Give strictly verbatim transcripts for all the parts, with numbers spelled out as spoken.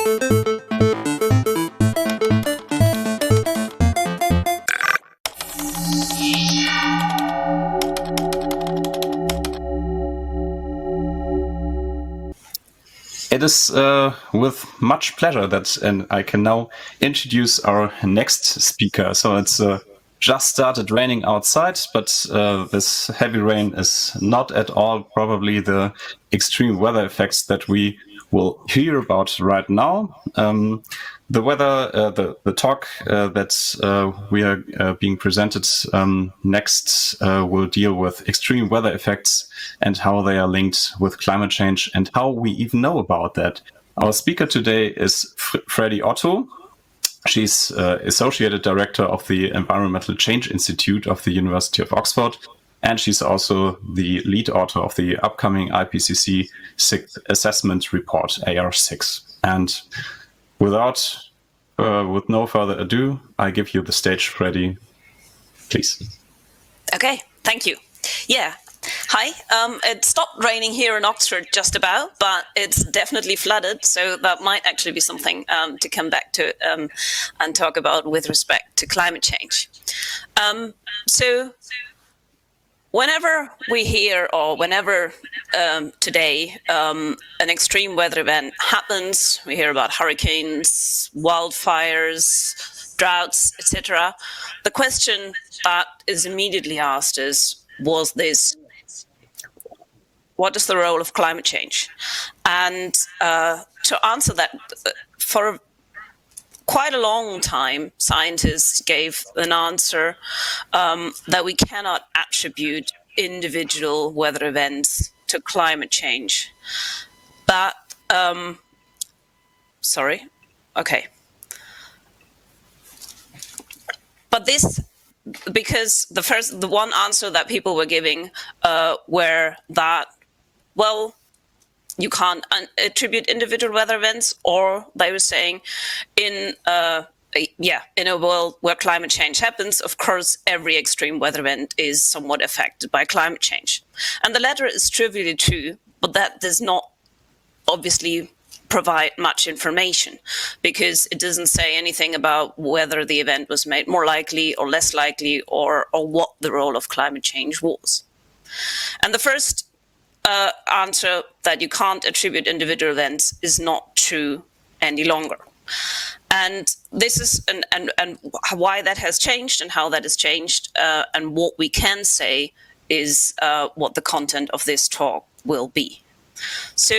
It is uh, with much pleasure that and I can now introduce our next speaker. So it's uh, just started raining outside, but uh, this heavy rain is not at all probably the extreme weather effects that we will hear about right now. Um, the weather, uh, the, the talk uh, that uh, we are uh, being presented um, next uh, will deal with extreme weather effects and how they are linked with climate change and how we even know about that. Our speaker today is F- Freddie Otto. She's uh, Associated Director of the Environmental Change Institute of the University of Oxford, and she's also the lead author of the upcoming I P C C sixth Assessment Report, A R six. And without, uh, with no further ado, I give you the stage, Freddie. Please. Okay, thank you. Yeah. Hi, um, it stopped raining here in Oxford just about, but it's definitely flooded, so that might actually be something um, to come back to um, and talk about with respect to climate change. Um, so whenever we hear, or whenever um, today um, an extreme weather event happens, we hear about hurricanes, wildfires, droughts, et cetera, the question that is immediately asked is, was this What is the role of climate change? And uh, to answer that, for quite a long time, scientists gave an answer um, that we cannot attribute individual weather events to climate change. But, um, sorry, okay. But this, because the first, the one answer that people were giving uh, were that, well, you can't attribute individual weather events, or they were saying in uh, a, yeah, in a world where climate change happens, of course, every extreme weather event is somewhat affected by climate change. And the latter is trivially true, but that does not obviously provide much information, because it doesn't say anything about whether the event was made more likely or less likely, or, or what the role of climate change was. And the first Uh, answer that you can't attribute individual events is not true any longer. And this is and and, and why that has changed and how that has changed, uh, and what we can say is uh, what the content of this talk will be. So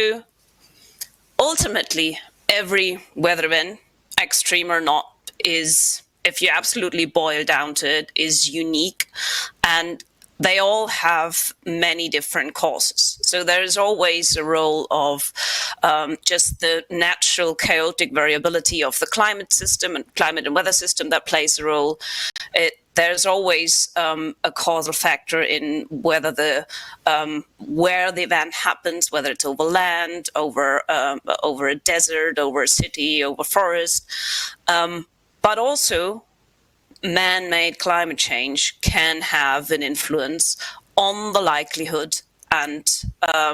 ultimately, every weather event, extreme or not, is, if you absolutely boil down to it, is unique, and they all have many different causes. So there is always a role of um, just the natural chaotic variability of the climate system and climate and weather system that plays a role. It, there's always um, a causal factor in whether the um, where the event happens, whether it's over land, over um, over a desert, over a city, over forest, um, but also man-made climate change can have an influence on the likelihood and uh,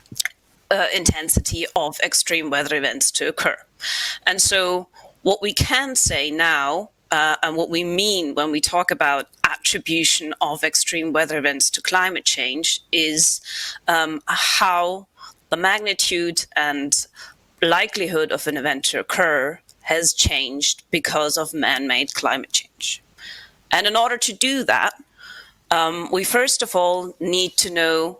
uh, intensity of extreme weather events to occur. And so what we can say now, uh, and what we mean when we talk about attribution of extreme weather events to climate change, is um, how the magnitude and likelihood of an event to occur has changed because of man-made climate change. And in order to do that, um, we first of all need to know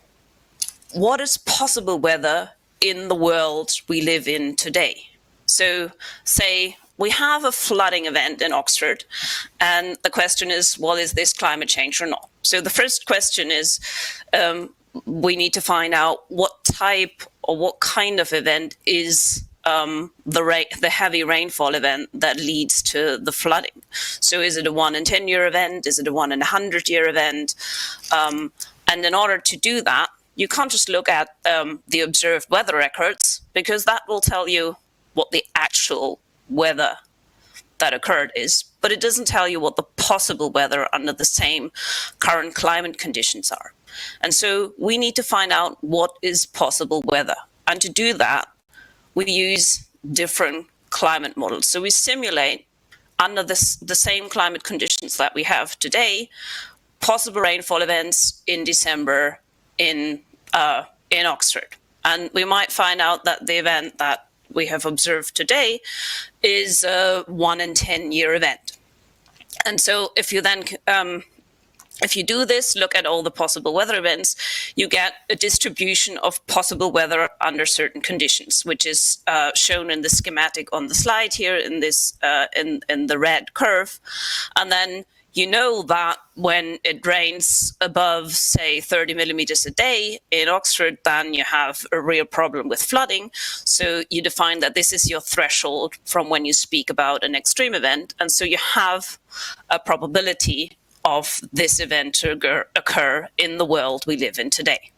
what is possible weather in the world we live in today. So say we have a flooding event in Oxford, and the question is, well, is this climate change or not? So the first question is, um, we need to find out what type or what kind of event is Um, the, ra- the heavy rainfall event that leads to the flooding. So is it a one in ten year event? Is it a one in a hundred year event? Um, and in order to do that, you can't just look at um, the observed weather records, because that will tell you what the actual weather that occurred is, but it doesn't tell you what the possible weather under the same current climate conditions are. And so we need to find out what is possible weather. And to do that, we use different climate models. So we simulate under this, the same climate conditions that we have today, possible rainfall events in December in uh, in Oxford. And we might find out that the event that we have observed today is a one in ten year event. And so if you then, um, if you do this, look at all the possible weather events, you get a distribution of possible weather under certain conditions, which is uh, shown in the schematic on the slide here in this uh, in, in the red curve. And then you know that when it rains above, say, thirty millimeters a day in Oxford, then you have a real problem with flooding. So you define that this is your threshold from when you speak about an extreme event. And so you have a probability of this event to occur in the world we live in today.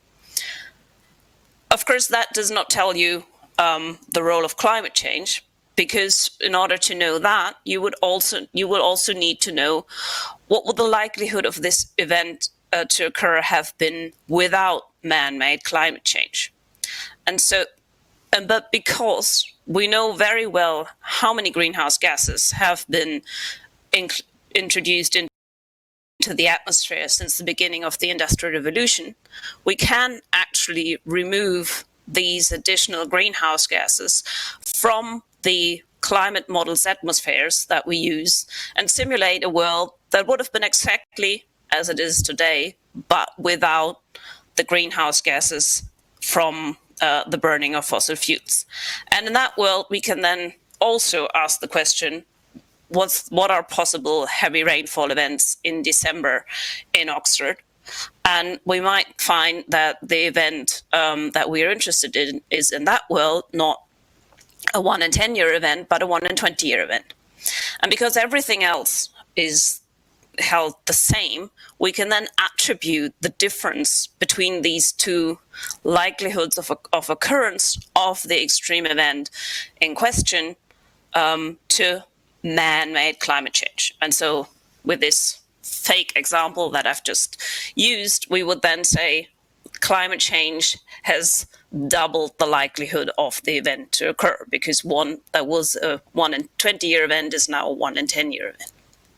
Of course, that does not tell you um, the role of climate change, because in order to know that, you would also you will also need to know what would the likelihood of this event uh, to occur have been without man-made climate change. And so, and, but because we know very well how many greenhouse gases have been in, introduced into the atmosphere since the beginning of the Industrial Revolution, we can actually remove these additional greenhouse gases from the climate models atmospheres that we use and simulate a world that would have been exactly as it is today, but without the greenhouse gases from uh, the burning of fossil fuels. And in that world, we can then also ask the question, what's, what are possible heavy rainfall events in December in Oxford? And we might find that the event um, that we are interested in is in that world not a one in ten year event, but a one in twenty year event. And because everything else is held the same, we can then attribute the difference between these two likelihoods of, of occurrence of the extreme event in question um, to man-made climate change. And so with this fake example that I've just used, we would then say climate change has doubled the likelihood of the event to occur, because one that was a one in twenty year event is now a one in ten year event.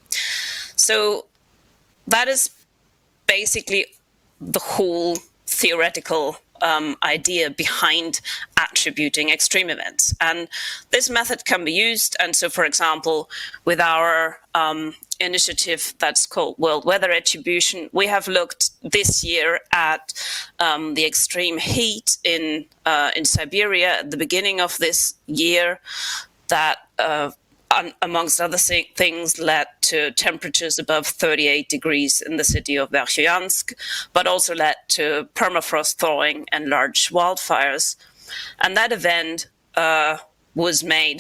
So that is basically the whole theoretical um, idea behind attributing extreme events. And this method can be used. And so, for example, with our um, initiative that's called World Weather Attribution, we have looked this year at um, the extreme heat in uh, in Siberia at the beginning of this year that uh, un- amongst other things led to temperatures above thirty-eight degrees in the city of Verkhoyansk, but also led to permafrost thawing and large wildfires. And that event uh, was made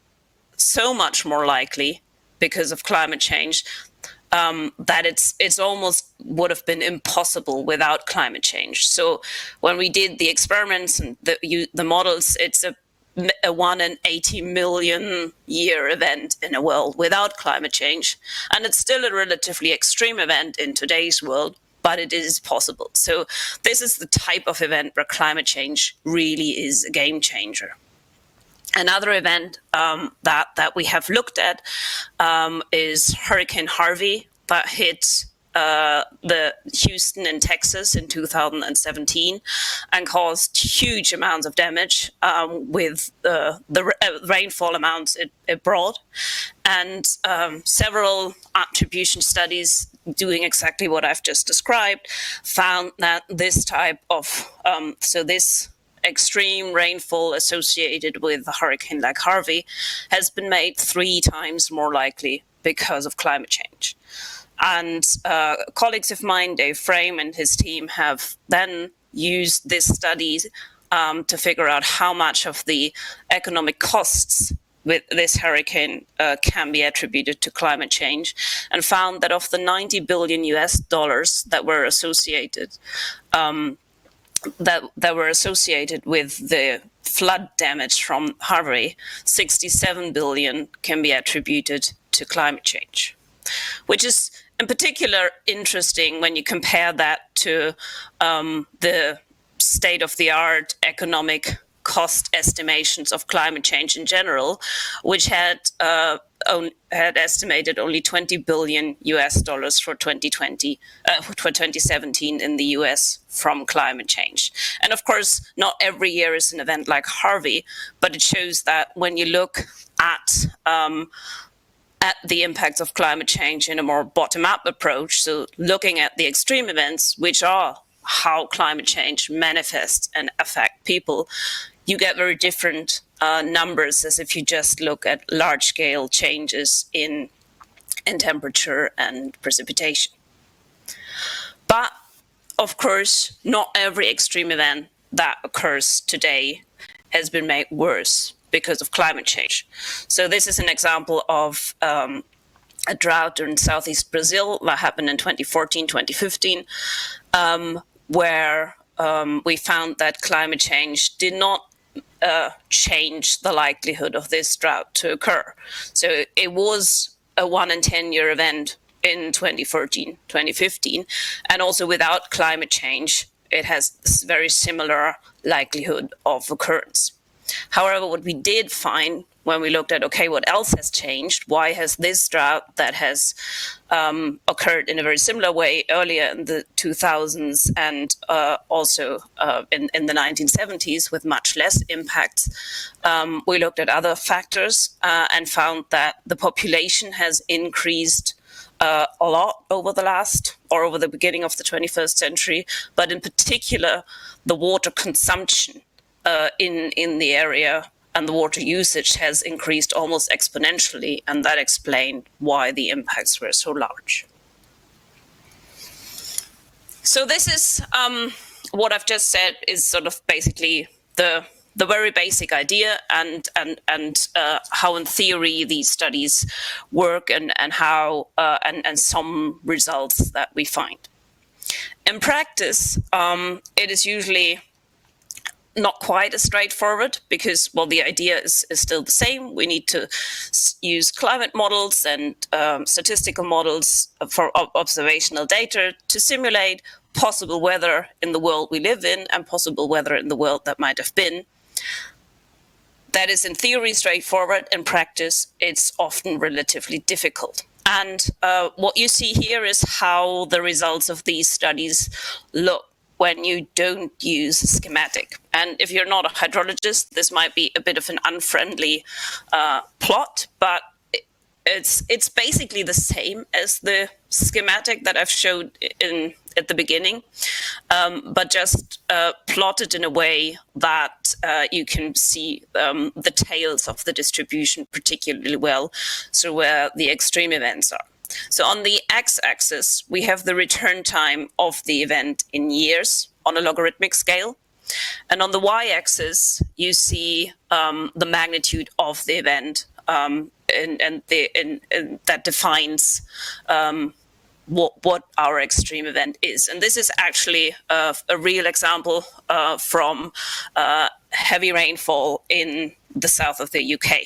so much more likely because of climate change, um, that it's it's almost would have been impossible without climate change. So when we did the experiments and the you, the models, it's a, a one in eighty million year event in a world without climate change, and it's still a relatively extreme event in today's world, but it is possible. So this is the type of event where climate change really is a game changer. Another event um, that, that we have looked at um, is Hurricane Harvey that hit uh, the Houston in Texas in two thousand seventeen and caused huge amounts of damage um, with uh, the uh, rainfall amounts it, it brought. And um, several attribution studies doing exactly what I've just described found that this type of, um, so this extreme rainfall associated with a hurricane like Harvey has been made three times more likely because of climate change. And uh, colleagues of mine, Dave Frame and his team, have then used this study um, to figure out how much of the economic costs with this hurricane uh, can be attributed to climate change, and found that of the ninety billion U S dollars that were associated um, that that were associated with the flood damage from Harvey, sixty-seven billion can be attributed to climate change, which is in particular interesting when you compare that to um, the state-of-the-art economic cost estimations of climate change in general, which had uh, own, had estimated only twenty billion U S dollars for twenty twenty, uh, for twenty seventeen in the U S from climate change. And of course, not every year is an event like Harvey, but it shows that when you look at um, at the impacts of climate change in a more bottom-up approach, so looking at the extreme events, which are how climate change manifests and affect people, you get very different uh, numbers as if you just look at large-scale changes in, in temperature and precipitation. But, of course, not every extreme event that occurs today has been made worse because of climate change. So this is an example of um, a drought in southeast Brazil that happened in twenty fourteen, twenty fifteen, um, where um, we found that climate change did not uh, change the likelihood of this drought to occur. So it was a one in ten year event in twenty fourteen, twenty fifteen, and also without climate change, it has this very similar likelihood of occurrence. However, what we did find when we looked at, okay, what else has changed? Why has this drought that has um, occurred in a very similar way earlier in the two thousands and uh, also uh, in, in the nineteen seventies with much less impact? Um, we looked at other factors uh, and found that the population has increased uh, a lot over the last or over the beginning of the twenty-first century, but in particular, the water consumption Uh, in, in the area and the water usage has increased almost exponentially, and that explained why the impacts were so large. So this is um, what I've just said is sort of basically the the very basic idea and and and uh, how in theory these studies work and and how uh, and and some results that we find. In practice, um, it is usually not quite as straightforward because, well, the idea is, is still the same. We need to use climate models and um, statistical models for observational data to simulate possible weather in the world we live in and possible weather in the world that might have been. That is in theory straightforward. In practice, it's often relatively difficult. And uh, what you see here is how the results of these studies look when you don't use a schematic. And if you're not a hydrologist, this might be a bit of an unfriendly uh, plot, but it's it's basically the same as the schematic that I've showed in at the beginning, um, but just uh, plotted in a way that uh, you can see um, the tails of the distribution particularly well, so where the extreme events are. So on the x-axis, we have the return time of the event in years on a logarithmic scale. And on the y-axis, you see um, the magnitude of the event, um, and, and, the, and, and that defines um, what, what our extreme event is. And this is actually uh, a real example uh, from uh, heavy rainfall in the south of the U K.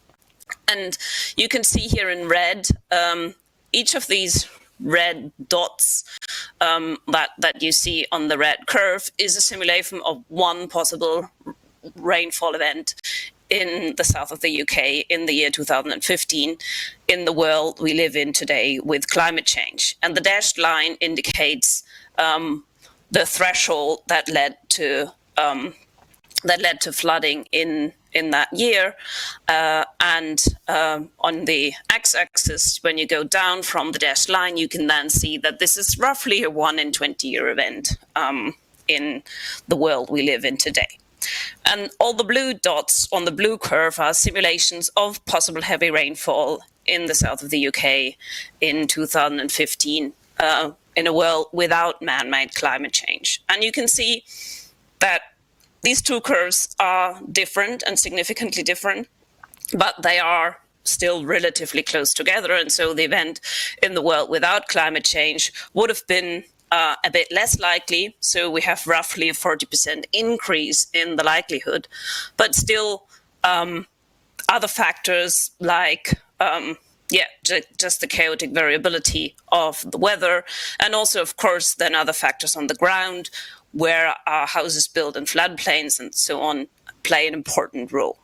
And you can see here in red, um, each of these red dots um, that, that you see on the red curve is a simulation of one possible rainfall event in the south of the U K in the year two thousand fifteen in the world we live in today with climate change. And the dashed line indicates um, the threshold that led to um, that led to flooding in in that year. Uh, and um, on the x-axis, when you go down from the dashed line, you can then see that this is roughly a one in twenty year event um, in the world we live in today. And all the blue dots on the blue curve are simulations of possible heavy rainfall in the south of the U K in two thousand fifteen uh, in a world without man-made climate change. And you can see that these two curves are different and significantly different, but they are still relatively close together. And so the event in the world without climate change would have been uh, a bit less likely. So we have roughly a forty percent increase in the likelihood, but still um, other factors like um, yeah, just the chaotic variability of the weather, and also, of course, then other factors on the ground, where are houses built in floodplains and so on, play an important role.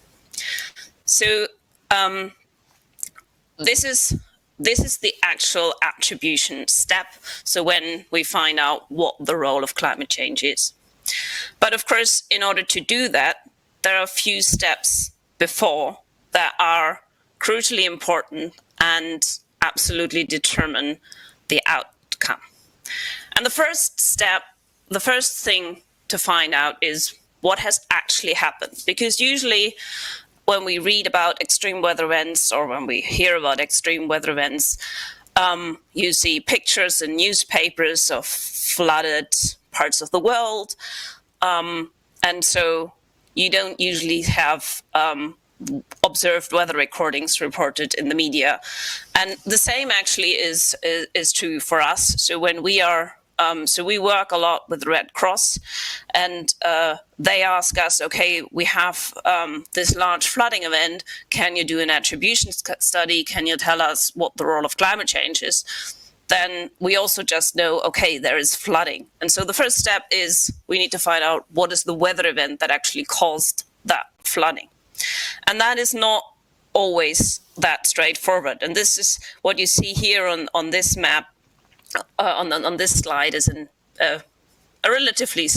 So um, this is this is the actual attribution step. So when we find out what the role of climate change is. But of course, in order to do that, there are a few steps before that are crucially important and absolutely determine the outcome. And the first step, the first thing to find out is what has actually happened. Because usually when we read about extreme weather events or when we hear about extreme weather events, um, you see pictures in newspapers of flooded parts of the world. Um, and so you don't usually have um, observed weather recordings reported in the media. And the same actually is, is, is true for us. So when we are Um, so we work a lot with the Red Cross, and uh, they ask us, okay, we have um, this large flooding event. Can you do an attribution study? Can you tell us what the role of climate change is? Then we also just know, okay, there is flooding. And so the first step is we need to find out what is the weather event that actually caused that flooding. And that is not always that straightforward. And this is what you see here on, on this map. Uh, on, on this slide is an, uh, a relatively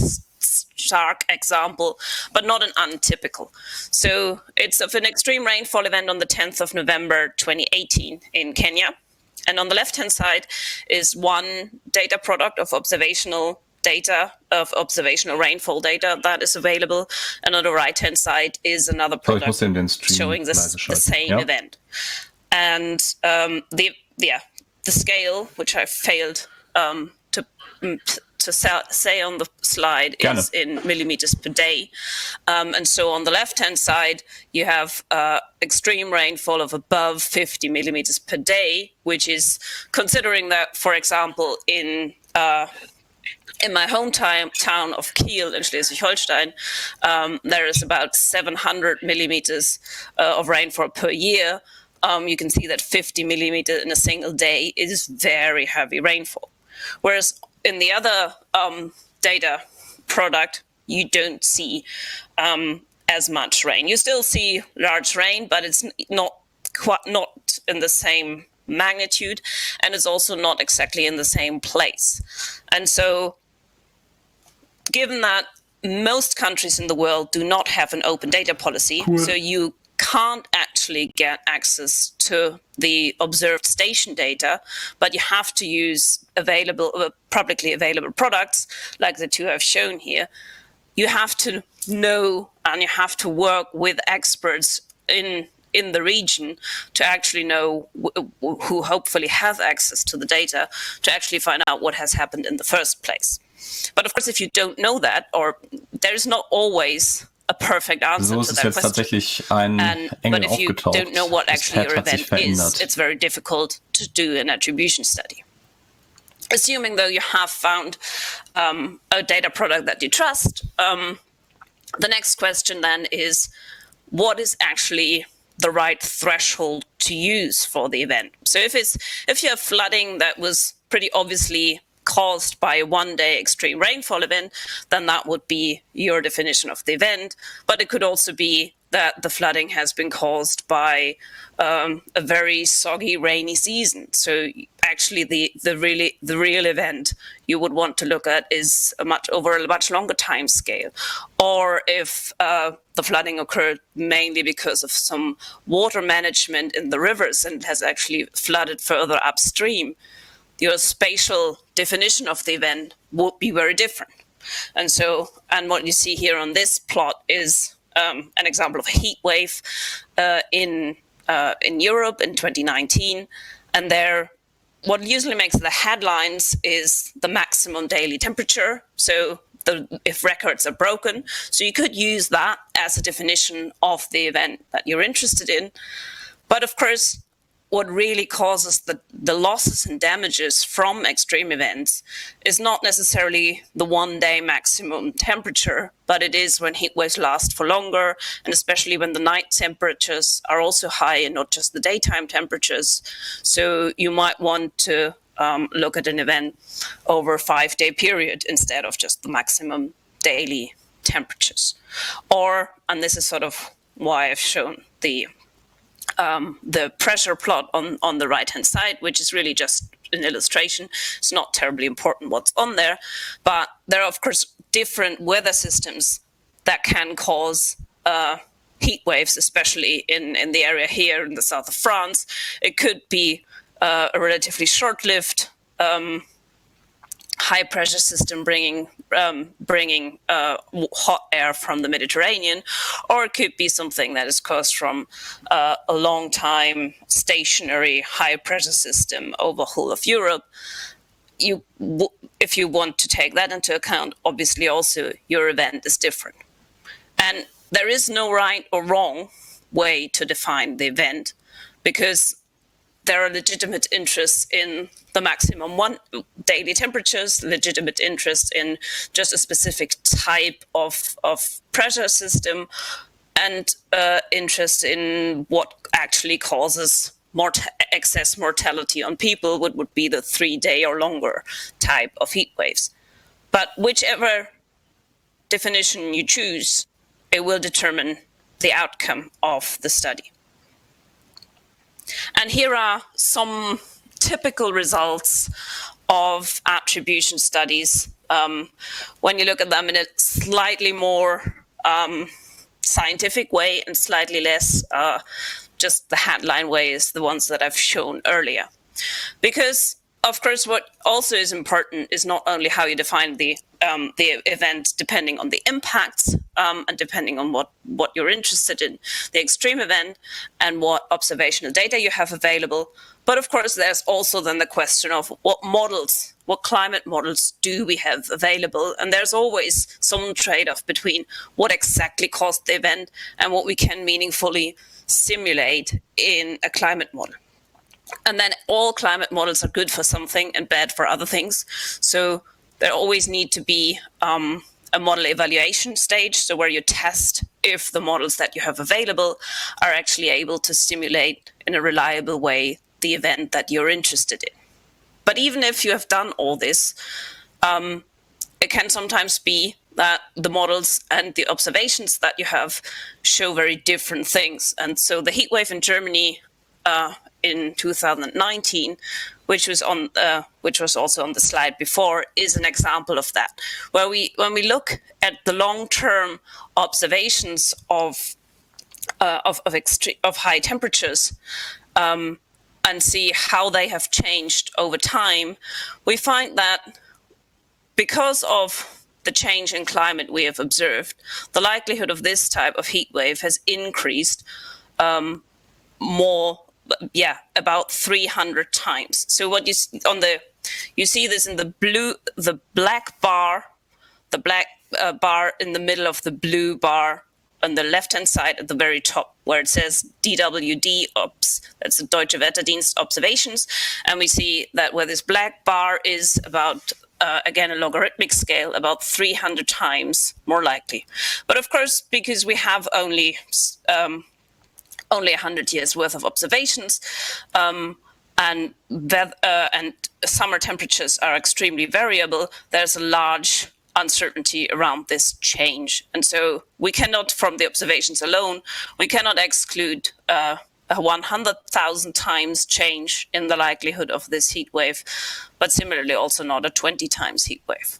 stark example, but not an untypical. So it's of an extreme rainfall event on the tenth of November twenty eighteen in Kenya. And on the left-hand side is one data product of observational data, of observational rainfall data that is available. And on the right-hand side is another product showing this, the same yeah. event. And um, the yeah. The scale, which I failed um, to to say on the slide, Gerne. is in millimeters per day. Um, and so on the left-hand side, you have uh, extreme rainfall of above fifty millimeters per day, which is considering that, for example, in uh, in my hometown town of Kiel in Schleswig-Holstein, um, there is about seven hundred millimeters uh, of rainfall per year. Um, you can see that fifty millimeters in a single day is very heavy rainfall. Whereas in the other um, data product, you don't see um, as much rain. You still see large rain, but it's not quite not in the same magnitude, and it's also not exactly in the same place. And so, given that most countries in the world do not have an open data policy, cool. so you can't actually get access to the observed station data, but you have to use available, uh, publicly available products like the two I've shown here. You have to know and you have to work with experts in in the region to actually know who hopefully have access to the data to actually find out what has happened in the first place. But of course, if you don't know that, or there's not always a perfect answer so to that question. Tatsächlich ein and, Engel but if you aufgetaucht. don't know what actually your event is, verändert. it's very difficult to do an attribution study. Assuming, though, you have found um, a data product that you trust, um, the next question then is, what is actually the right threshold to use for the event? So if it's if you have flooding that was pretty obviously caused by a one-day extreme rainfall event, then that would be your definition of the event. But it could also be that the flooding has been caused by um, a very soggy, rainy season. So actually, the the really the real event you would want to look at is a much over a much longer time scale, or if uh, the flooding occurred mainly because of some water management in the rivers and has actually flooded further upstream, your spatial definition of the event would be very different. And so, and what you see here on this plot is um, an example of a heat wave uh, in uh, in Europe in twenty nineteen. And there, what usually makes the headlines is the maximum daily temperature. So the, if records are broken, so you could use that as a definition of the event that you're interested in. But of course, what really causes the, the losses and damages from extreme events is not necessarily the one-day maximum temperature, but it is when heat waves last for longer, and especially when the night temperatures are also high and not just the daytime temperatures. So you might want to um, look at an event over a five-day period instead of just the maximum daily temperatures. Or, and this is sort of why I've shown the um, the pressure plot on, on the right-hand side, which is really just an illustration. It's not terribly important what's on there, but there are, of course, different weather systems that can cause uh, heat waves, especially in, in the area here in the south of France. It could be uh, a relatively short-lived um, high pressure system bringing um, bringing uh, hot air from the Mediterranean, or it could be something that is caused from uh, a long time stationary high pressure system over whole of Europe. You, if you want to take that into account, obviously also your event is different. And there is no right or wrong way to define the event, because there are legitimate interests in the maximum one daily temperatures, legitimate interest in just a specific type of, of pressure system, and uh, interest in what actually causes mort- excess mortality on people, what would be the three-day or longer type of heat waves. But whichever definition you choose, it will determine the outcome of the study. And here are some typical results of attribution studies. Um, when you look at them in a slightly more um, scientific way and slightly less uh, just the headline way is the ones that I've shown earlier. Because, of course, what also is important is not only how you define the um, the event depending on the impacts um, and depending on what, what you're interested in, the extreme event, and what observational data you have available. But of course, there's also then the question of what models, what climate models do we have available? And there's always some trade-off between what exactly caused the event and what we can meaningfully simulate in a climate model. And then all climate models are good for something and bad for other things. So there always need to be um, a model evaluation stage, so where you test if the models that you have available are actually able to simulate in a reliable way the event that you're interested in. But even if you have done all this, um, it can sometimes be that the models and the observations that you have show very different things. And so the heat wave in Germany uh, in two thousand nineteen, which was on, uh, which was also on the slide before, is an example of that. Where we, when we look at the long-term observations of uh, of of, extre- of high temperatures um, and see how they have changed over time, we find that because of the change in climate we have observed, the likelihood of this type of heat wave has increased um, more. Yeah, about three hundred times. So what you see on the, you see this in the blue, the black bar, the black uh, bar in the middle of the blue bar on the left-hand side at the very top, where it says D W D Ops. That's the Deutsche Wetterdienst observations, and we see that where this black bar is about uh, again a logarithmic scale, about three hundred times more likely. But of course, because we have only um, only one hundred years worth of observations, um, and that, uh, and summer temperatures are extremely variable, there's a large uncertainty around this change. And so we cannot, from the observations alone, we cannot exclude uh, a one hundred thousand times change in the likelihood of this heat wave, but similarly also not a twenty times heat wave.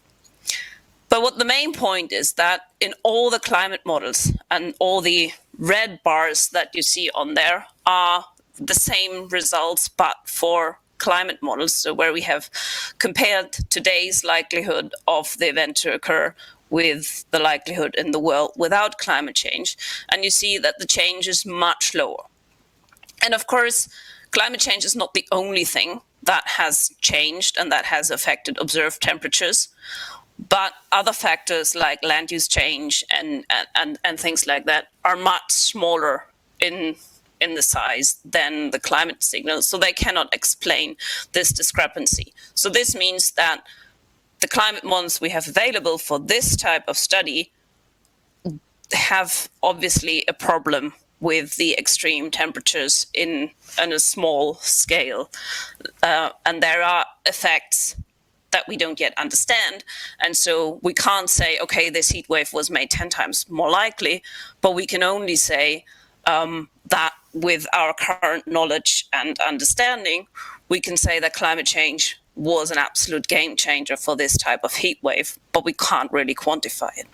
But what the main point is that in all the climate models and all the red bars that you see on there are the same results, but for climate models. So where we have compared today's likelihood of the event to occur with the likelihood in the world without climate change. And you see that the change is much lower. And of course, climate change is not the only thing that has changed and that has affected observed temperatures. But other factors like land use change and, and, and things like that are much smaller in, in the size than the climate signals, so they cannot explain this discrepancy. So this means that the climate models we have available for this type of study have obviously a problem with the extreme temperatures in, in a small scale. Uh, and there are effects that we don't yet understand. And so we can't say, okay, this heat wave was made ten times more likely, but we can only say um, that with our current knowledge and understanding, we can say that climate change was an absolute game changer for this type of heat wave, but we can't really quantify it.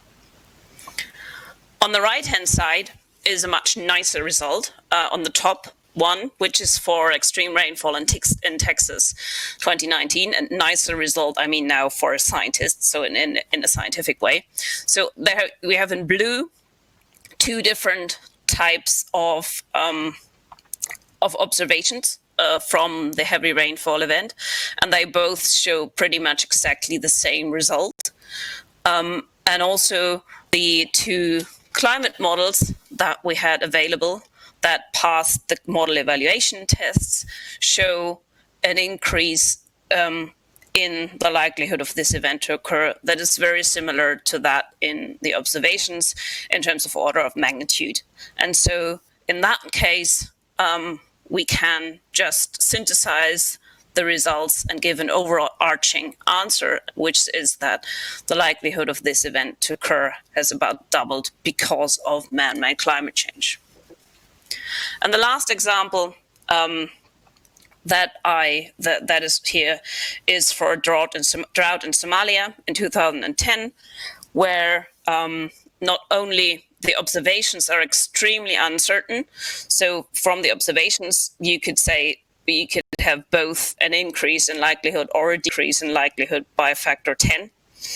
On the right-hand side is a much nicer result uh, on the top one, which is for extreme rainfall in, tex in Texas twenty nineteen. And nicer result, I mean now for scientists, so in, in, in a scientific way. So there we have in blue two different types of, um, of observations uh, from the heavy rainfall event, and they both show pretty much exactly the same result. Um, and also the two climate models that we had available that passed the model evaluation tests show an increase um, in the likelihood of this event to occur that is very similar to that in the observations in terms of order of magnitude. And so in that case, um, we can just synthesize the results and give an overarching answer, which is that the likelihood of this event to occur has about doubled because of man-made climate change. And the last example um, that I that, that is here is for a drought in, Som drought in Somalia in two thousand ten, where um, not only the observations are extremely uncertain. So from the observations, you could say you could have both an increase in likelihood or a decrease in likelihood by a factor ten.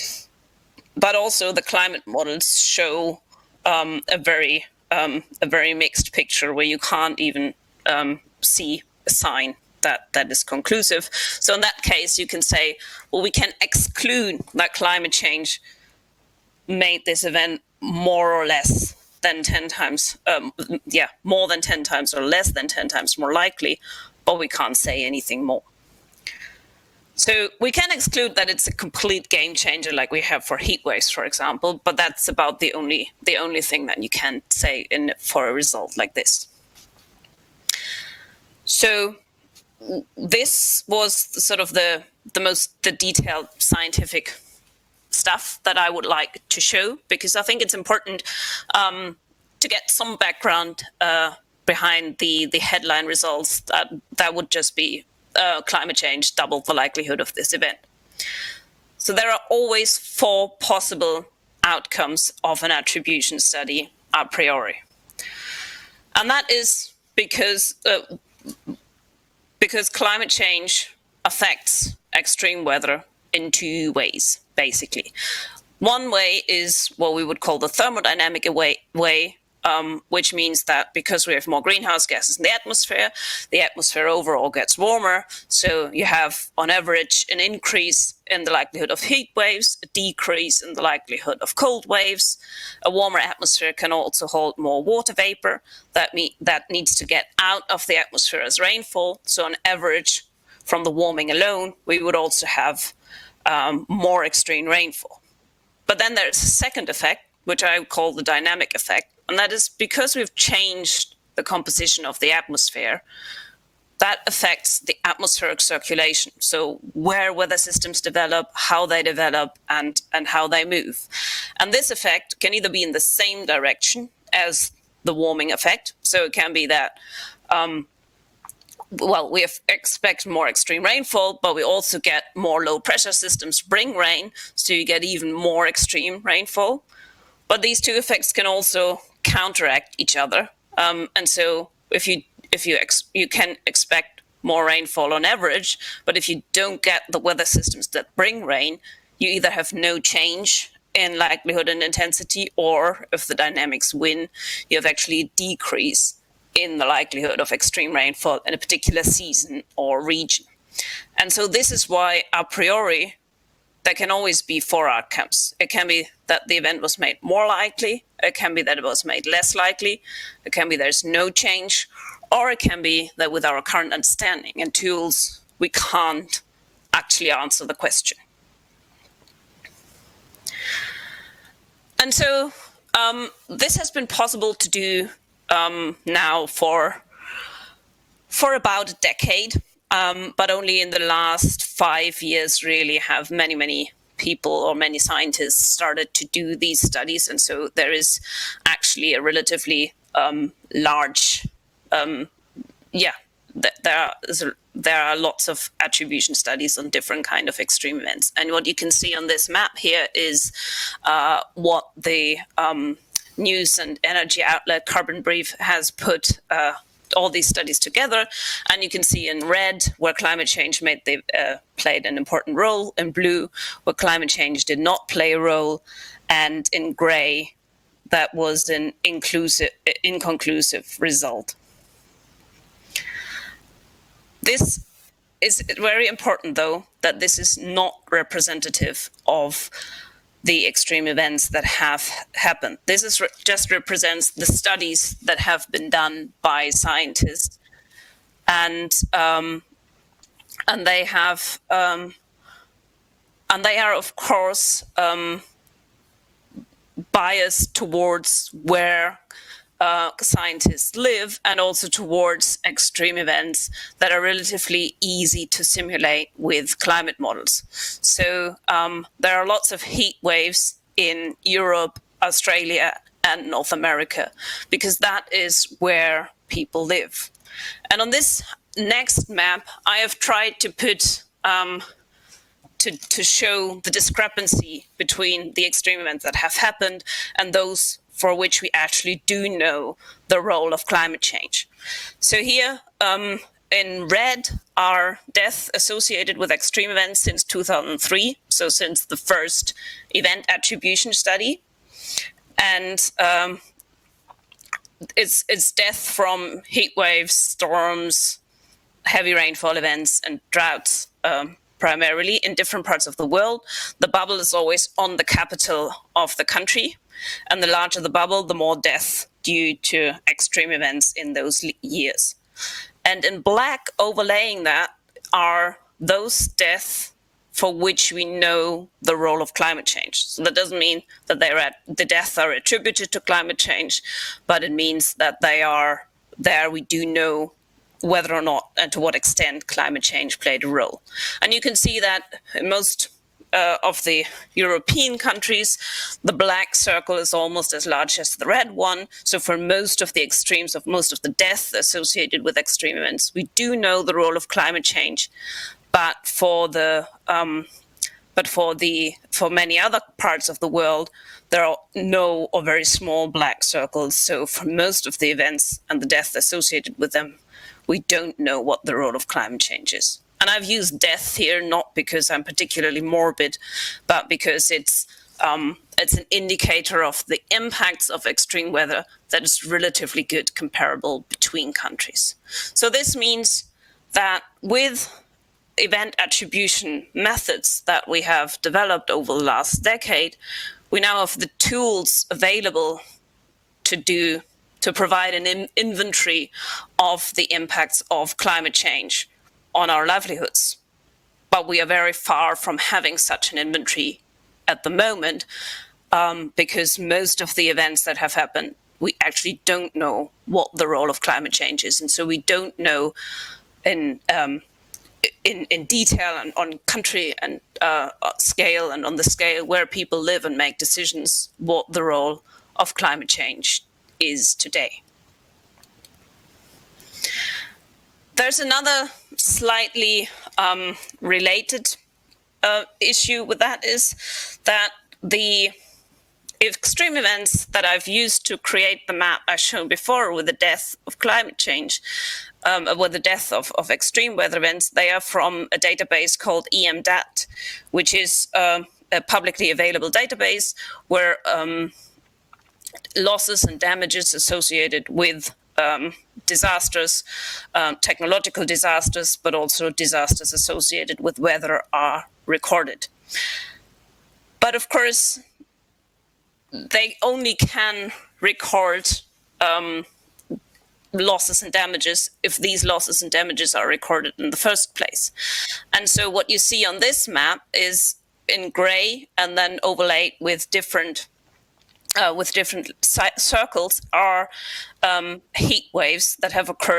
But also the climate models show um, a very um, a very mixed picture where you can't even um, see a sign that that is conclusive. So in that case, you can say, well, we can exclude that climate change made this event more or less than ten times, um, yeah, more than ten times or less than ten times more likely, but we can't say anything more. So we can exclude that it's a complete game changer like we have for heat waves, for example, but that's about the only the only thing that you can say in for a result like this. So this was sort of the the most the detailed scientific stuff that I would like to show, because I think it's important um, to get some background uh, behind the the headline results that that would just be uh, climate change doubled the likelihood of this event. So there are always four possible outcomes of an attribution study a priori, and that is because uh, because climate change affects extreme weather in two ways, basically. One way is what we would call the thermodynamic way, way um, which means that because we have more greenhouse gases in the atmosphere, the atmosphere overall gets warmer. So you have, on average, an increase in the likelihood of heat waves, a decrease in the likelihood of cold waves. A warmer atmosphere can also hold more water vapor that, me that needs to get out of the atmosphere as rainfall. So on average, from the warming alone, we would also have um, more extreme rainfall. But then there's a second effect, which I call the dynamic effect, and that is because we've changed the composition of the atmosphere, that affects the atmospheric circulation. So where weather systems develop, how they develop, and, and how they move. And this effect can either be in the same direction as the warming effect. So it can be that um, well, we have expect more extreme rainfall, but we also get more low pressure systems bring rain, so you get even more extreme rainfall. But these two effects can also counteract each other, um, and so if you if you ex you can expect more rainfall on average, but if you don't get the weather systems that bring rain, you either have no change in likelihood and intensity, or if the dynamics win, you have actually a decrease in the likelihood of extreme rainfall in a particular season or region. And so this is why a priori there can always be four outcomes. It can be that the event was made more likely, it can be that it was made less likely, it can be there's no change, or it can be that with our current understanding and tools, we can't actually answer the question. And so um, this has been possible to do Um, now for for about a decade, Um, but only in the last five years really have many, many people or many scientists started to do these studies. And so there is actually a relatively um, large, um, yeah, th there, is a, there are lots of attribution studies on different kind of extreme events. And what you can see on this map here is uh, what the um, news and energy outlet Carbon Brief has put uh, all these studies together, and you can see in red where climate change made the, uh, played an important role, in blue where climate change did not play a role, and in gray that was an inclusive, inconclusive result. This is very important, though, that this is not representative of the extreme events that have happened. This is re just represents the studies that have been done by scientists, and um, and they have um, and they are of course um, biased towards where uh, scientists live, and also towards extreme events that are relatively easy to simulate with climate models. So um, there are lots of heat waves in Europe, Australia, and North America, because that is where people live. And on this next map, I have tried to put um, to, to show the discrepancy between the extreme events that have happened and those for which we actually do know the role of climate change. So here um, in red are deaths associated with extreme events since two thousand three, so since the first event attribution study. And um, it's, it's death from heat waves, storms, heavy rainfall events, and droughts, um, primarily in different parts of the world. The bubble is always on the capital of the country, and the larger the bubble, the more death due to extreme events in those years. And in black, overlaying that, are those deaths for which we know the role of climate change. So that doesn't mean that they're at, the deaths are attributed to climate change, but it means that they are there. We do know whether or not and to what extent climate change played a role. And you can see that in most uh, of the European countries, the black circle is almost as large as the red one. So for most of the extremes of most of the deaths associated with extreme events, we do know the role of climate change. But for the um, but for the for many other parts of the world, there are no or very small black circles. So for most of the events and the deaths associated with them, we don't know what the role of climate change is. And I've used death here not because I'm particularly morbid, but because it's um, it's an indicator of the impacts of extreme weather that is relatively good comparable between countries. So this means that with event attribution methods that we have developed over the last decade, we now have the tools available to do to provide an in inventory of the impacts of climate change on our livelihoods. But we are very far from having such an inventory at the moment, um, because most of the events that have happened, we actually don't know what the role of climate change is. And so we don't know in, um, in, in detail and on country and uh, scale and on the scale where people live and make decisions, what the role of climate change is today. There's another slightly um, related uh, issue with that, is that the extreme events that I've used to create the map I shown before with the death of climate change, um, with the death of, of extreme weather events, they are from a database called E M D A T, which is uh, a publicly available database where um, losses and damages associated with um, disasters, um, technological disasters, but also disasters associated with weather are recorded. But of course, they only can record um, losses and damages if these losses and damages are recorded in the first place. And so what you see on this map is in gray and then overlaid with different Uh, with different circles are um, heat waves that have occurred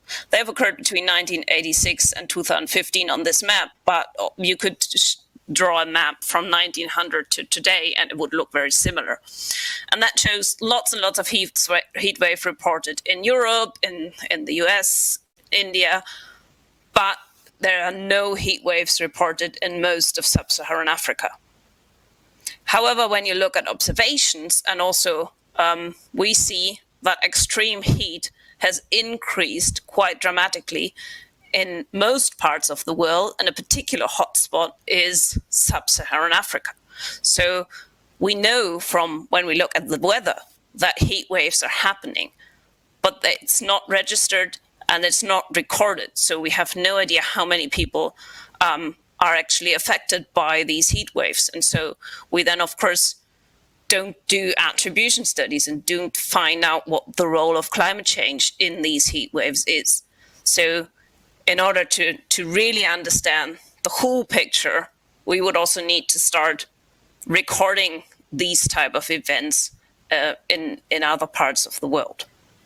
They've occurred between nineteen eighty-six and two thousand fifteen on this map, but you could draw a map from nineteen hundred to today and it would look very similar. And that shows lots and lots of heat, heat wave reported in Europe, in, in the U S, India, but there are no heat waves reported in most of sub-Saharan Africa. However, when you look at observations, and also um, we see that extreme heat has increased quite dramatically in most parts of the world, and a particular hotspot is sub-Saharan Africa. So we know from when we look at the weather that heat waves are happening, but it's not registered and it's not recorded. So we have no idea how many people um, are actually affected by these heat waves. And so we then, of course, don't do attribution studies and don't find out what the role of climate change in these heat waves is. So in order to, to really understand the whole picture, we would also need to start recording these type of events uh, in, in other parts of the world.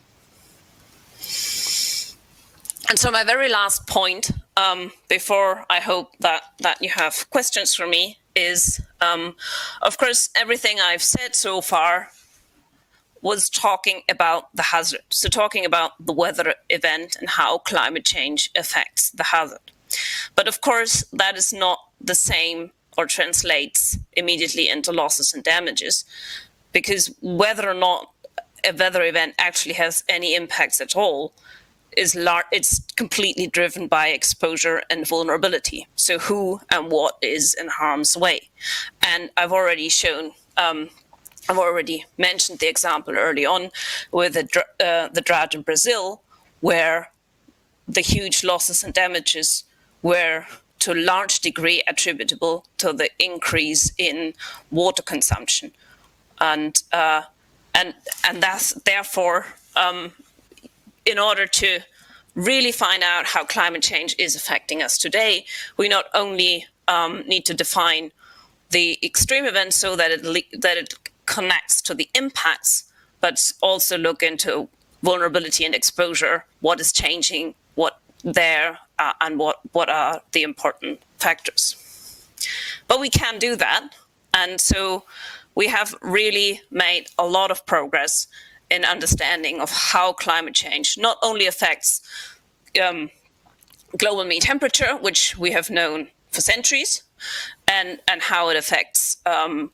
And so my very last point, um, before I hope that, that you have questions for me, is, um, of course, everything I've said so far was talking about the hazard. So talking about the weather event and how climate change affects the hazard. But of course, that is not the same or translates immediately into losses and damages, because whether or not a weather event actually has any impacts at all is lar- it's completely driven by exposure and vulnerability. So who and what is in harm's way. And I've already shown, um, I've already mentioned the example early on with the, dr- uh, the drought in Brazil, where the huge losses and damages were to a large degree attributable to the increase in water consumption. And, uh, and, and that's therefore, um, in order to really find out how climate change is affecting us today, we not only um, need to define the extreme events so that it le- that it connects to the impacts, but also look into vulnerability and exposure, what is changing, what there, uh, and what, what are the important factors. But we can do that, and so we have really made a lot of progress in understanding of how climate change not only affects um, global mean temperature, which we have known for centuries, and, and how it affects um,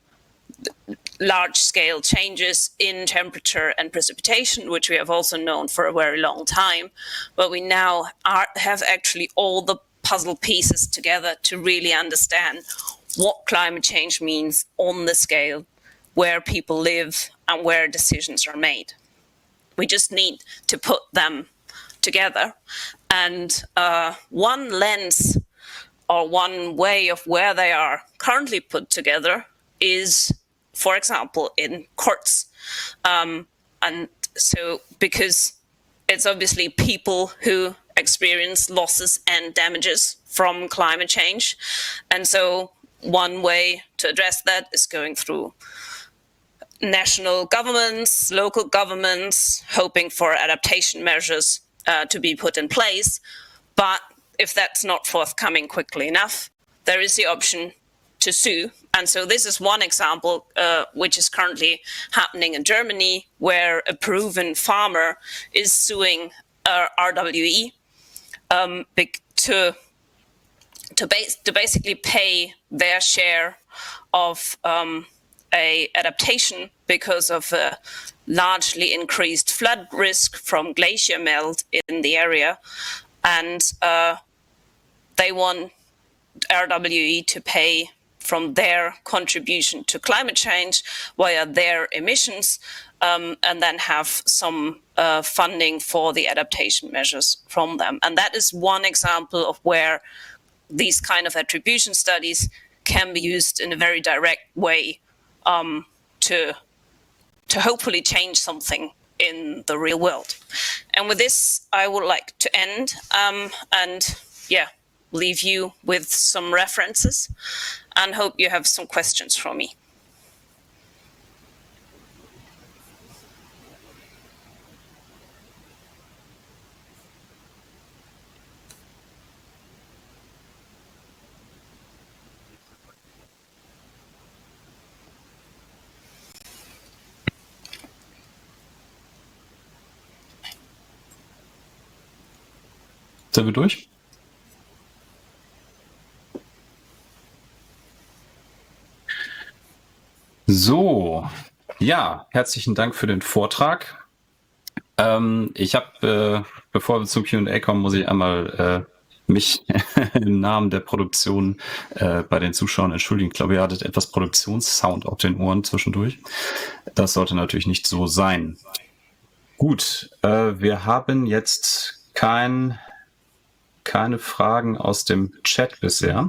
large-scale changes in temperature and precipitation, which we have also known for a very long time. But we now are, have actually all the puzzle pieces together to really understand what climate change means on the scale where people live and where decisions are made. We just need to put them together. And uh, one lens or one way of where they are currently put together is, for example, in courts. Um, and so because it's obviously people who experience losses and damages from climate change. And so one way to address that is going through national governments, local governments, hoping for adaptation measures uh, to be put in place. But if that's not forthcoming quickly enough, there is the option to sue. And so this is one example uh, which is currently happening in Germany, where a Peruvian farmer is suing uh, R W E um, to, to, base, to basically pay their share of um, a adaptation because of a largely increased flood risk from glacier melt in the area. And uh, they want R W E to pay from their contribution to climate change via their emissions, um, and then have some uh, funding for the adaptation measures from them. And that is one example of where these kind of attribution studies can be used in a very direct way um, to, to hopefully change something in the real world. And with this, I would like to end um, and yeah, leave you with some references and hope you have some questions from me. Sind wir durch? So, ja, herzlichen Dank für den Vortrag. Ähm, ich habe, äh, bevor wir zum Q und A kommen, muss ich einmal äh, mich im Namen der Produktion äh, bei den Zuschauern entschuldigen. Ich glaube, ihr hattet etwas Produktionssound auf den Ohren zwischendurch. Das sollte natürlich nicht so sein. Gut, äh, wir haben jetzt kein, keine Fragen aus dem Chat bisher.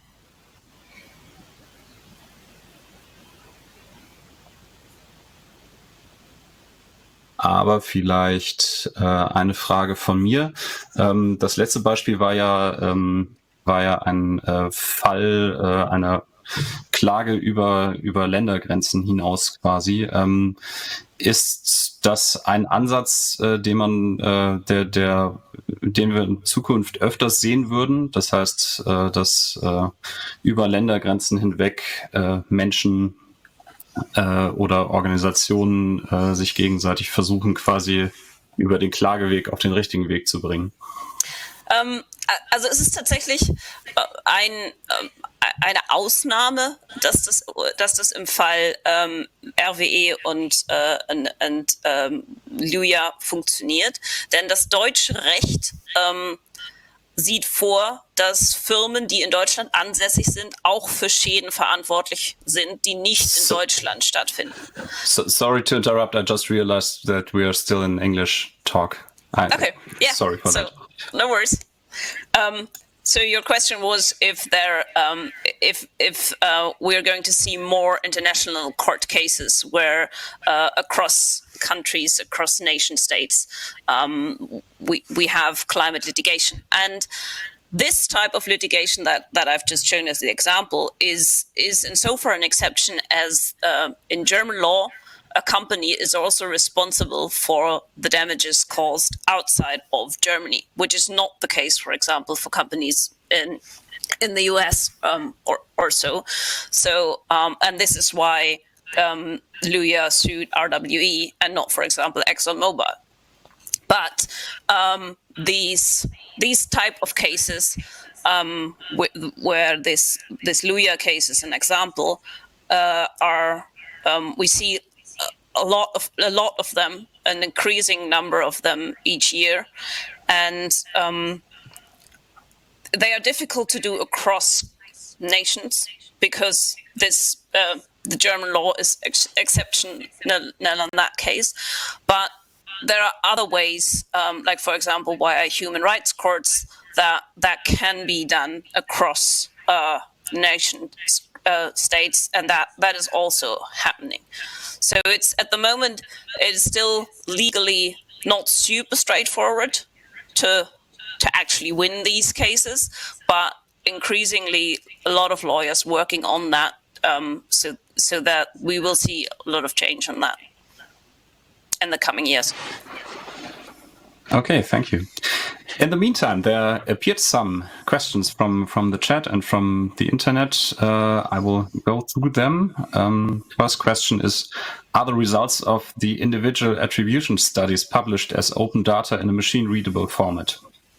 Aber vielleicht äh, eine Frage von mir. Ähm, das letzte Beispiel war ja, ähm, war ja ein äh, Fall äh, einer Klage über, über Ländergrenzen hinaus quasi. Ähm, ist das ein Ansatz, äh, den man, äh, der, der, den wir in Zukunft öfters sehen würden? Das heißt, äh, dass äh, über Ländergrenzen hinweg äh, Menschen äh, oder Organisationen äh, sich gegenseitig versuchen, quasi über den Klageweg auf den richtigen Weg zu bringen? Ähm, also es ist tatsächlich äh, ein, äh, eine Ausnahme, dass das, dass das im Fall ähm, R W E und, äh, und, und ähm, Luja funktioniert. Denn das deutsche Recht ähm, sieht vor, dass Firmen, die in Deutschland ansässig sind, auch für Schäden verantwortlich sind, die nicht in So- Deutschland stattfinden. So, sorry to interrupt. I just realized that we are still in English talk. I, Okay, yeah. Sorry for so, that. No worries. Um, so your question was if there, um, if if uh, we're going to see more international court cases where uh, across countries, across nation states, um, we we have climate litigation. And this type of litigation that, that I've just shown as the example is is in so far an exception as uh, in German law, a company is also responsible for the damages caused outside of Germany, which is not the case, for example, for companies in in the U S um, or or so. So, um, and this is why um, Luja sued R W E and not, for example, ExxonMobil. But um, these these type of cases, um, wh- where this this Luja case is an example, uh, are um, we see a lot of a lot of them, an increasing number of them each year, and um, they are difficult to do across nations because this uh, the German law is ex- exceptional in that case, but there are other ways, um, like for example, via human rights courts, that that can be done across uh, nations, uh, states, and that that is also happening. So it's at the moment it is still legally not super straightforward to to actually win these cases, but increasingly a lot of lawyers working on that, um, so so that we will see a lot of change on that in the coming years. Okay, thank you. In the meantime, there appeared some questions from, from the chat and from the internet. Uh, I will go through them. Um, first question is, are the results of the individual attribution studies published as open data in a machine-readable format?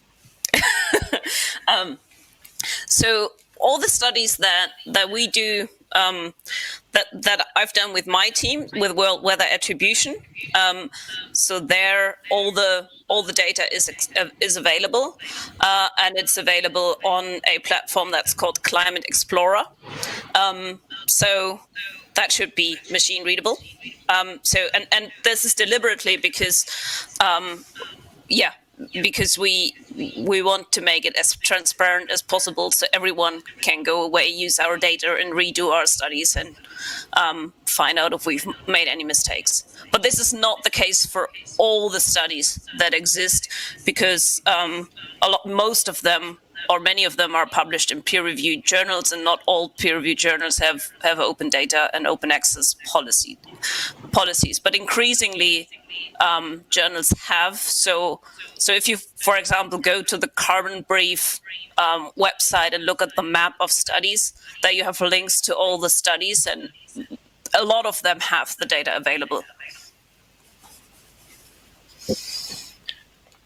um, so all the studies that, that we do, um, that that I've done with my team with World Weather Attribution, um, so there all the all the data is is available, uh, and it's available on a platform that's called Climate Explorer. Um, so that should be machine readable. Um, so and and this is deliberately because, um, yeah. because we we want to make it as transparent as possible so everyone can go away, use our data and redo our studies and um, find out if we've made any mistakes. But this is not the case for all the studies that exist because um, a lot, most of them or many of them are published in peer-reviewed journals, and not all peer-reviewed journals have, have open data and open access policy, policies. But increasingly, um, journals have. So, so if you, for example, go to the Carbon Brief um, website and look at the map of studies, there you have links to all the studies, and a lot of them have the data available.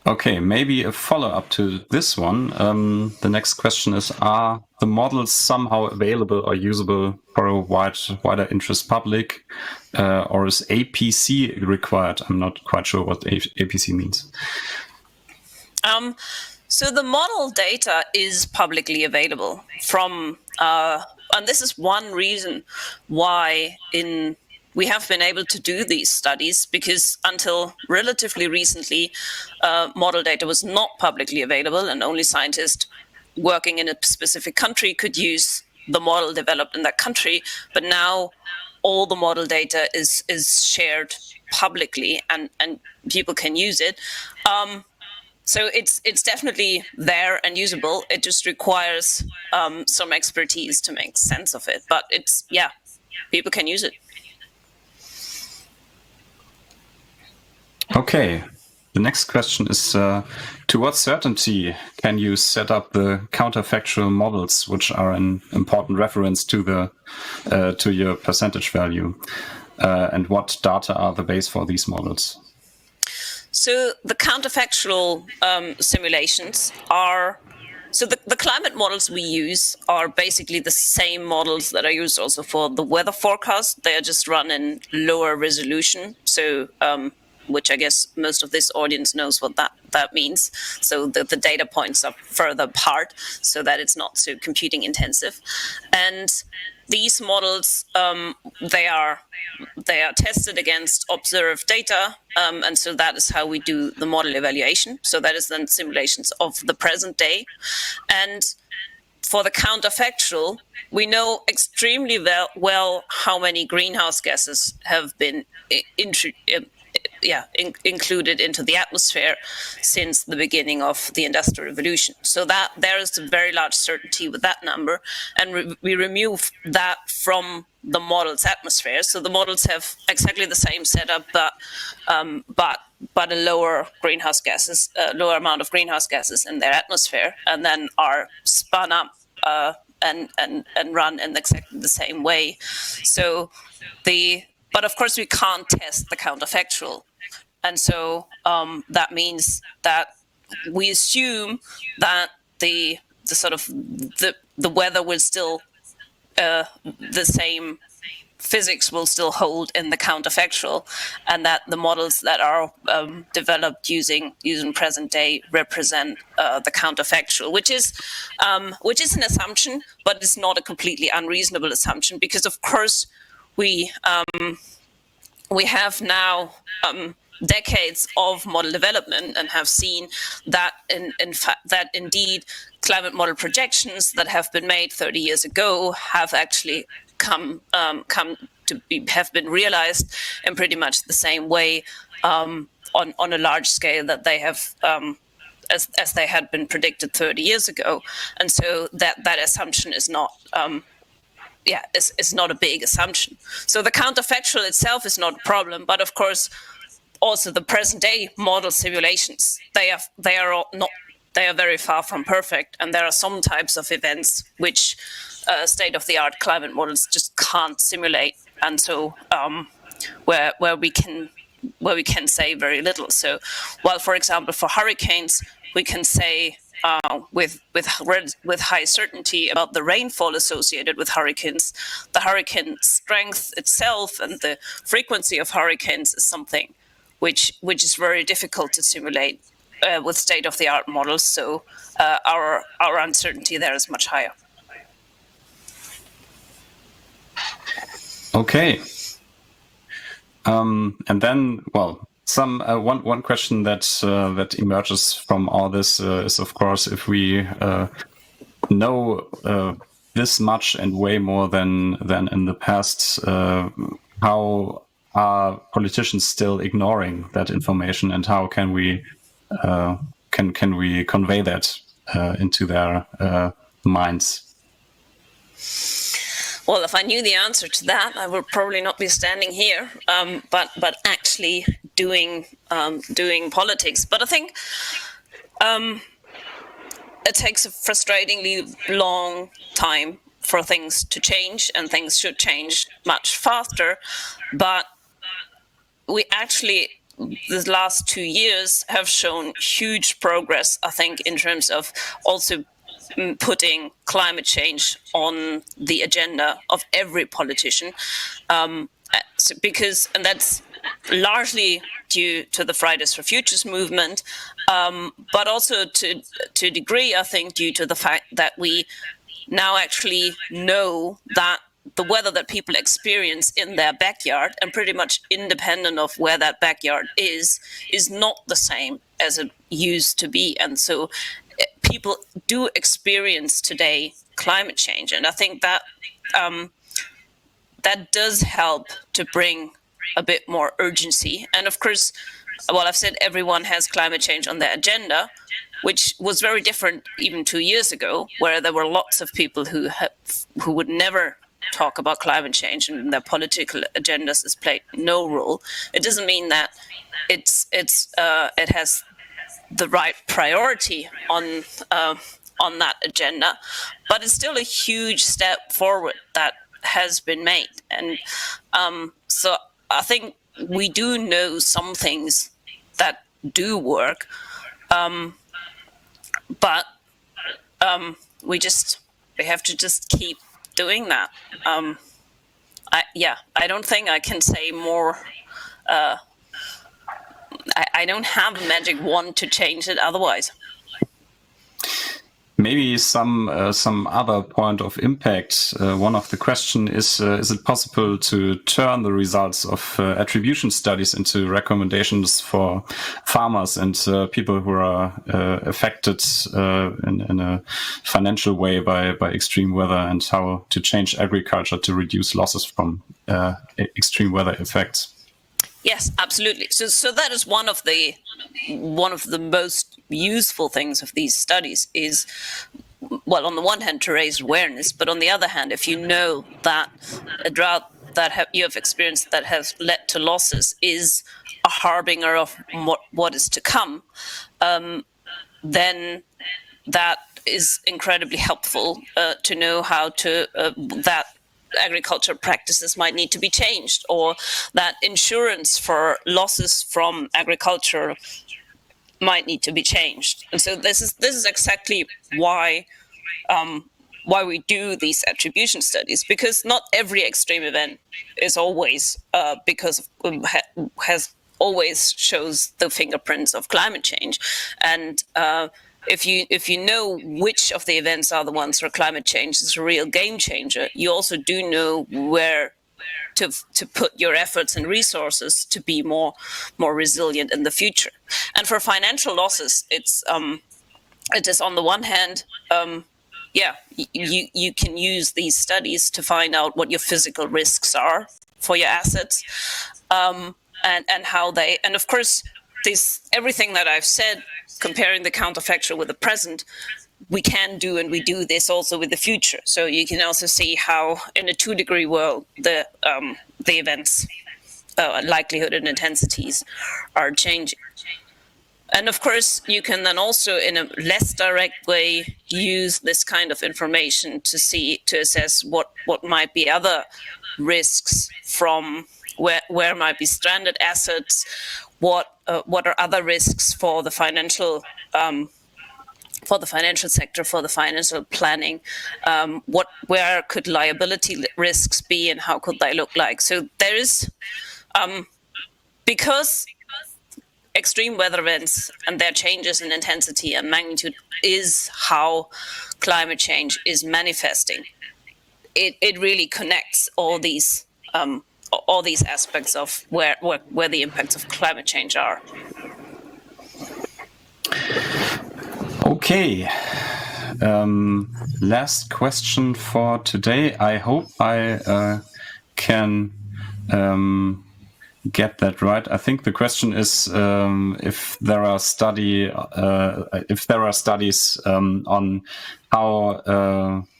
Okay, maybe a follow-up to this one. Um, the next question is, are the models somehow available or usable for a wide, wider interest public, uh, or is A P C required? I'm not quite sure what A P C means. Um, so the model data is publicly available from, uh, and this is one reason why in we have been able to do these studies, because until relatively recently, uh, model data was not publicly available, and only scientists working in a specific country could use the model developed in that country. But now all the model data is is shared publicly, and and people can use it. Um, so it's it's definitely there and usable. It just requires um, some expertise to make sense of it. But it's, yeah, people can use it. Okay, the next question is, uh, to what certainty can you set up the counterfactual models, which are an important reference to the uh, to your percentage value, uh, and what data are the base for these models? So the counterfactual um, simulations are, so the, the climate models we use are basically the same models that are used also for the weather forecast. They are just run in lower resolution. So um, which I guess most of this audience knows what that, that means. So the, the data points are further apart so that it's not so computing intensive. And these models, um, they are they are tested against observed data, um, and so that is how we do the model evaluation. So that is then simulations of the present day. And for the counterfactual, we know extremely well, well how many greenhouse gases have been introduced. Yeah, in, included into the atmosphere since the beginning of the Industrial Revolution. So that there is a very large certainty with that number, and re we remove that from the model's atmosphere. So the models have exactly the same setup, but um, but but a lower greenhouse gases, a lower amount of greenhouse gases in their atmosphere, and then are spun up uh, and and and run in exactly the same way. So the But of course, we can't test the counterfactual. And so um, that means that we assume that the, the sort of the, the weather will still, uh, the same physics will still hold in the counterfactual, and that the models that are um, developed using using present day represent uh, the counterfactual, which is um, which is an assumption, but it's not a completely unreasonable assumption, because of course we um, we have now um, decades of model development and have seen that in, in fact that indeed climate model projections that have been made thirty years ago have actually come um, come to be have been realized in pretty much the same way um, on on a large scale that they have um, as as they had been predicted thirty years ago, and so that that assumption is not. Um, Yeah, it's, it's not a big assumption. So the counterfactual itself is not a problem, but of course, also the present-day model simulations, they are they are all not they are very far from perfect, and there are some types of events which uh, state-of-the-art climate models just can't simulate, and so um, where where we can where we can say very little. So, while for example for hurricanes we can say. Uh, with with with high certainty about the rainfall associated with hurricanes, the hurricane strength itself and the frequency of hurricanes is something which which is very difficult to simulate uh, with state-of-the-art models. So uh, our our uncertainty there is much higher. Okay, um, and then well. Some uh, one one question that uh, that emerges from all this uh, is, of course, if we uh, know uh, this much and way more than than in the past, uh, how are politicians still ignoring that information, and how can we uh, can can we convey that uh, into their uh, minds? Well, if I knew the answer to that, I would probably not be standing here. Um, but but actually doing um, doing politics. But I think um, it takes a frustratingly long time for things to change, and things should change much faster. But we actually the last two years have shown huge progress, I think, in terms of also putting climate change on the agenda of every politician, um, so because, and that's largely due to the Fridays for Futures movement, um, but also to to a degree, I think, due to the fact that we now actually know that the weather that people experience in their backyard, and pretty much independent of where that backyard is, is not the same as it used to be. And so people do experience today climate change. And I think that um, that does help to bring a bit more urgency. And of course, well, I've said everyone has climate change on their agenda, which was very different even two years ago, where there were lots of people who have, who would never talk about climate change, and their political agendas has played no role. It doesn't mean that it's it's uh, it has the right priority on uh, on that agenda, but it's still a huge step forward that has been made. And um, so I think we do know some things that do work, um, but um, we just we have to just keep doing that. Um, I, yeah, I don't think I can say more. Uh, I, I don't have a magic wand to change it otherwise. Maybe some uh, some other point of impact. Uh, one of the question is, uh, is it possible to turn the results of uh, attribution studies into recommendations for farmers and uh, people who are uh, affected uh, in, in a financial way by, by extreme weather, and how to change agriculture to reduce losses from uh, extreme weather effects? Yes, absolutely. So, so that is one of the one of the most useful things of these studies is, well, on the one hand, to raise awareness, but on the other hand, if you know that a drought that have, you have experienced that has led to losses is a harbinger of what, what is to come, um, then that is incredibly helpful uh, to know how to uh, that. agriculture practices might need to be changed, or that insurance for losses from agriculture might need to be changed. And so this is this is exactly why um, why we do these attribution studies, because not every extreme event is always uh, because of, um, ha- has always shows the fingerprints of climate change. And uh, If you if you know which of the events are the ones where climate change is a real game changer, you also do know where to to put your efforts and resources to be more more resilient in the future. And for financial losses, it's um, it is on the one hand, um, yeah, you you can use these studies to find out what your physical risks are for your assets, um, and and how they, and of course, this everything that I've said, comparing the counterfactual with the present, we can do, and we do this also with the future. So you can also see how in a two degree world, the um, the events, uh, likelihood and intensities are changing. And of course, you can then also, in a less direct way, use this kind of information to see, to assess what, what might be other risks from where, where might be stranded assets, what uh, what are other risks for the financial um, for the financial sector, for the financial planning, um, what where could liability risks be, and how could they look like? So there is, um, because extreme weather events and their changes in intensity and magnitude is how climate change is manifesting. It it really connects all these um, all these aspects of where, where where the impacts of climate change are. Okay. Um, last question for today. I hope I uh, can um, get that right. I think the question is um, if there are study uh, if there are studies um, on how uh,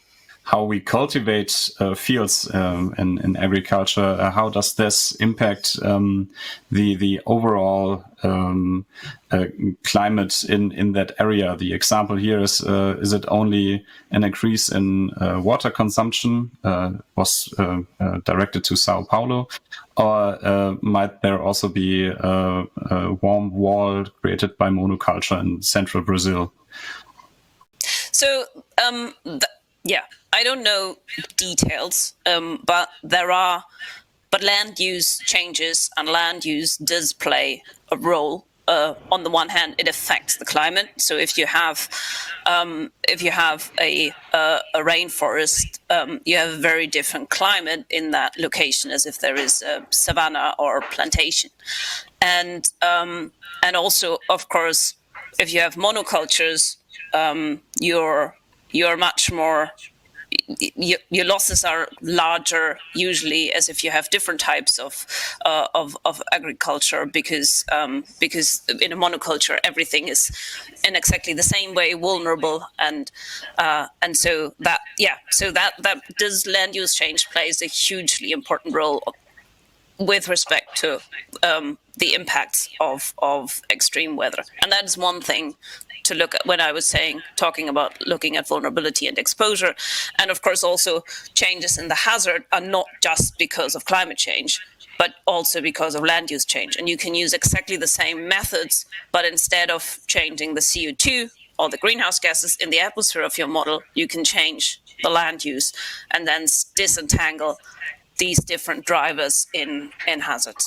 how we cultivate uh, fields um, in, in agriculture. Uh, how does this impact um, the the overall um, uh, climate in, in that area? The example here is uh, is it only an increase in uh, water consumption uh, was uh, uh, directed to Sao Paulo, or uh, might there also be a, a warm wall created by monoculture in central Brazil? So, um, th- yeah, I don't know details, um, but there are, but land use changes and land use does play a role. Uh, on the one hand, it affects the climate. So if you have, um, if you have a uh, a rainforest, um, you have a very different climate in that location as if there is a savanna or plantation, and um, and also, of course, if you have monocultures. Um, you're you're much more y- your losses are larger usually as if you have different types of uh, of, of agriculture because um, because in a monoculture everything is in exactly the same way vulnerable and uh, and so that yeah so that that does land use change plays a hugely important role with respect to um, the impacts of, of extreme weather. And that's one thing to look at when I was saying, talking about looking at vulnerability and exposure. And of course, also changes in the hazard are not just because of climate change, but also because of land use change. And you can use exactly the same methods, but instead of changing the C O two or the greenhouse gases in the atmosphere of your model, you can change the land use and then disentangle these different drivers in, in hazards.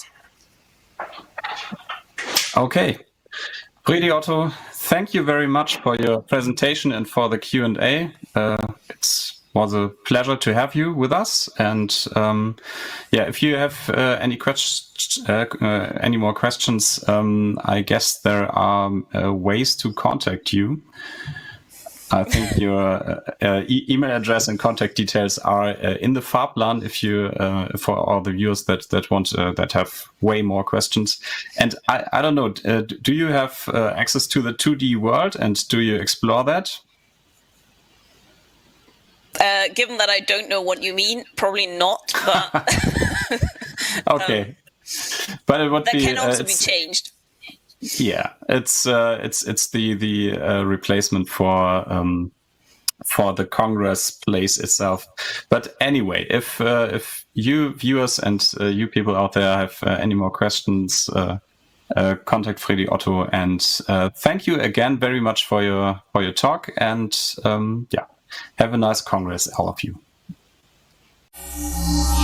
Okay. Fredi Otto, thank you very much for your presentation and for the Q and A. Uh, it was a pleasure to have you with us. And um, yeah, if you have uh, any questions, uh, uh, any more questions, um, I guess there are uh, ways to contact you. I think your uh, uh, e email address and contact details are uh, in the Fahrplan. If you, uh, for all the viewers that that want uh, that have way more questions, and I, I don't know, uh, do you have uh, access to the two D world and do you explore that? Uh, given that I don't know what you mean, probably not. But okay, um, but it would that be. That can also uh, be changed. Yeah, it's uh, it's it's the the uh, replacement for um, for the Congress place itself. But anyway, if uh, if you viewers and uh, you people out there have uh, any more questions, uh, uh, contact Fredi Otto. And uh, thank you again very much for your for your talk. And um, yeah, have a nice Congress, all of you.